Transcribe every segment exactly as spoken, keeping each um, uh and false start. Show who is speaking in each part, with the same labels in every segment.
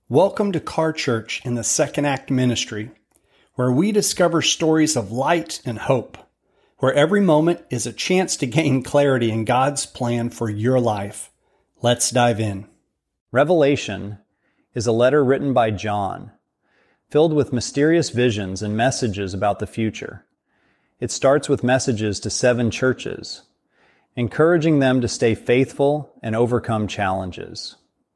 Speaker 1: Welcome to Car Church in the Second Act Ministry, where we discover stories of light and hope, where every moment is a chance to gain clarity in God's plan for your life. Let's dive in.
Speaker 2: Revelation is a letter written by John, filled with mysterious visions and messages about the future. It starts with messages to seven churches, encouraging them to stay faithful and overcome challenges.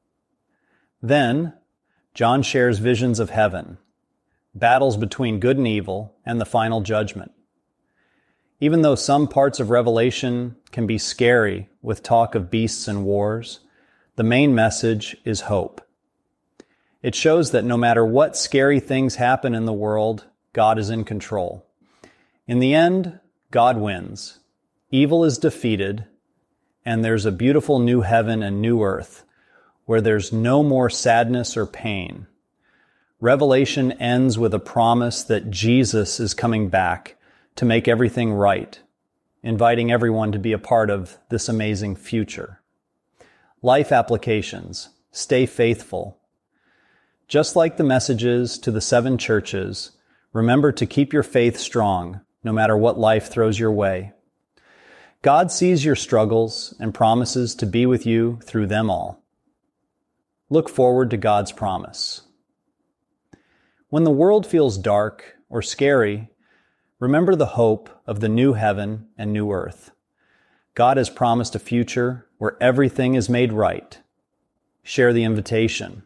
Speaker 2: Then, John shares visions of heaven, battles between good and evil, and the final judgment. Even though some parts of Revelation can be scary with talk of beasts and wars, the main message is hope. It shows that no matter what scary things happen in the world, God is in control. In the end, God wins. Evil is defeated, and there's a beautiful new heaven and new earth, where there's no more sadness or pain. Revelation ends with a promise that Jesus is coming back to make everything right, inviting everyone to be a part of this amazing future. Life applications: stay faithful. Just like the messages to the seven churches, remember to keep your faith strong, no matter what life throws your way. God sees your struggles and promises to be with you through them all. Look forward to God's promise. When the world feels dark or scary, remember the hope of the new heaven and new earth. God has promised a future where everything is made right. Share the invitation.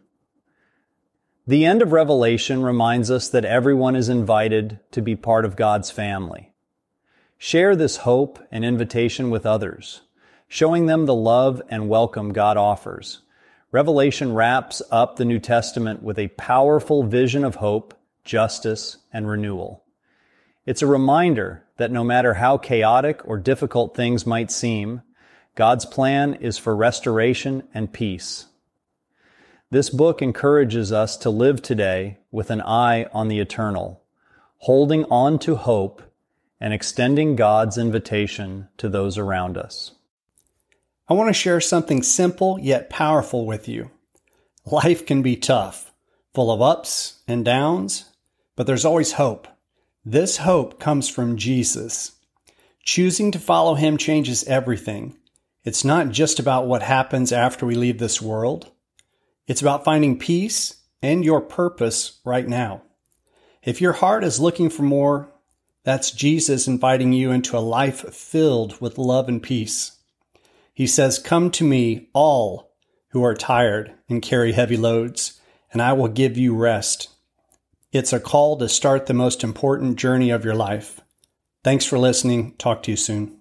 Speaker 2: The end of Revelation reminds us that everyone is invited to be part of God's family. Share this hope and invitation with others, showing them the love and welcome God offers. Revelation wraps up the New Testament with a powerful vision of hope, justice, and renewal. It's a reminder that no matter how chaotic or difficult things might seem, God's plan is for restoration and peace. This book encourages us to live today with an eye on the eternal, holding on to hope and extending God's invitation to those around us.
Speaker 1: I want to share something simple yet powerful with you. Life can be tough, full of ups and downs, but there's always hope. This hope comes from Jesus. Choosing to follow Him changes everything. It's not just about what happens after we leave this world. It's about finding peace and your purpose right now. If your heart is looking for more, that's Jesus inviting you into a life filled with love and peace. He says, "Come to me, all who are tired and carry heavy loads, and I will give you rest." It's a call to start the most important journey of your life. Thanks for listening. Talk to you soon.